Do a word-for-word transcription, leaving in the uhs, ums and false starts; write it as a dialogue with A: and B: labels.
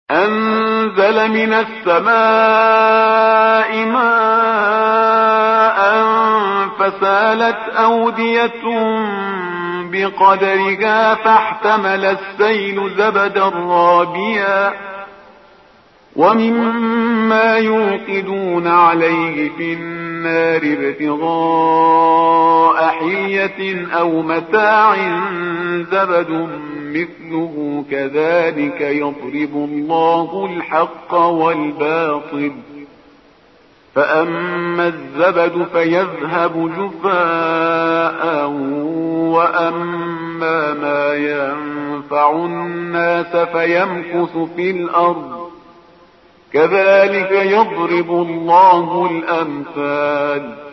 A: أنزل من السماء ماء فسالت أودية بقدرها فاحتمل السيل زبدا رابيا ومما يوقدون عليه في النار ابتغاء حلية أو متاع زبد مثله كذلك يضرب الله الحق والباطل فأما الزبد فيذهب جفاء وأما ما ينفع الناس فيمكث في الأرض كذلك يضرب الله الأمثال